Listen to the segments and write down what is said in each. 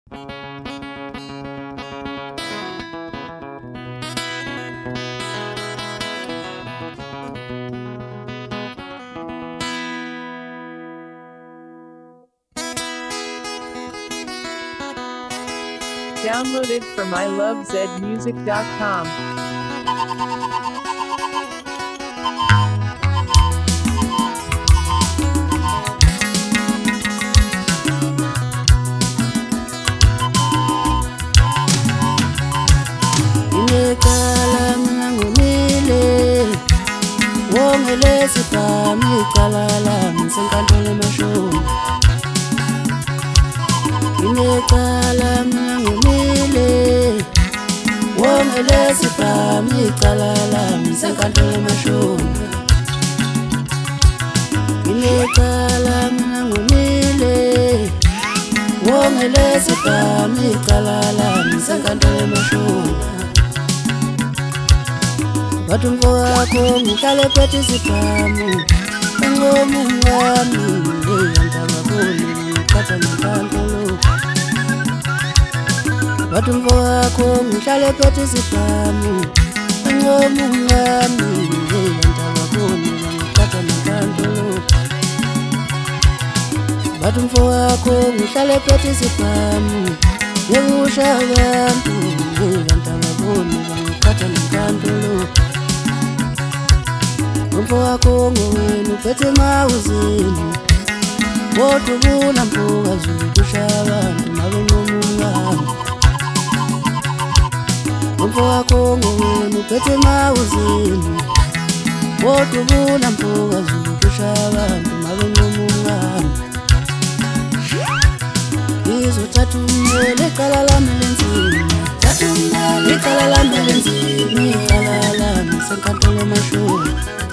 Downloaded from ilovezmusic.com. Inekala ngangumile wongele sipami kalala msenkantole mashoni Inekala ngangumile wongele sipami kalala msenkantole mashoni Inekala ngangumile wongele sipami kalala msenkantole mashoni Batumfo wako mkale peti sipamu Ngomu ngami Yantagaboni Mkata mkantolo Batumfo wako mkale peti sipamu Ngomu ngami Yantagaboni Mkata mkantolo Batumfo wako mkale peti sipamu Yegusha gantu Yantagaboni Mkata mkantolo Mfo wako ngowenu pete mauzini Wotubuna mpuga zukusha abantu nabe ngomungami Mfo wako ngowenu pete mauzini Wotubuna mpuga zukusha abantu nabe ngomungami Izo tatu mbele kalala melenzini Tatu mbele kalala melenzini Kalala msenkantole mashoni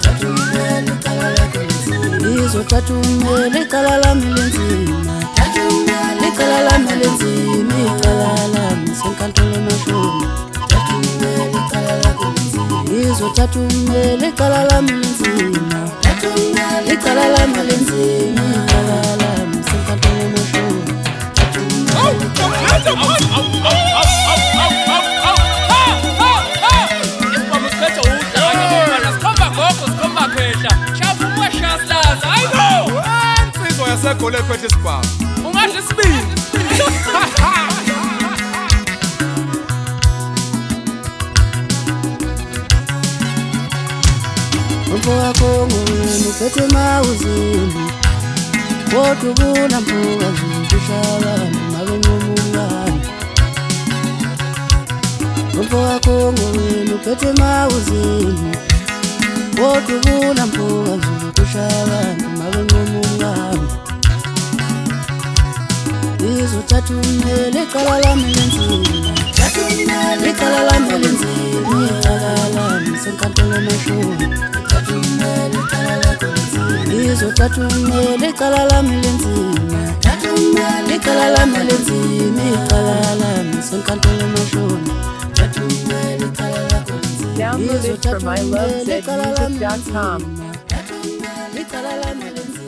Izo tatu mbele kalala melenzima Tatu mbele kalala melenzima Kalala msenkantole mashoni Tatu mbele kalala melenzima Izo tatu mbele kalala melenzima Tatu mbele kalala melenzima Kalala msenkantole mashoni Tatu mbele kalala Kole pete spa Ungathi sibili Mfo wako ngowenu pete mauzini Wotubuna mpuga zukusha abantu nabe ngomungami Mfo wako ngowenu pete mauzini Wotubuna mpuga zukusha abantu nabe ngomungami Izo tatu mbele kalala melenzima Tatu mbele kalala melenzima Kalala msenkantole mashoni Tatu mbele kalala melenzima Izo tatu mbele kalala melenzima Tatu mbele kalala melenzima Kalala msenkantole mashoni Tatu mbele kalala melenzima Downloaded from ilovezmusic.com. Tatu mbele kalala melenzima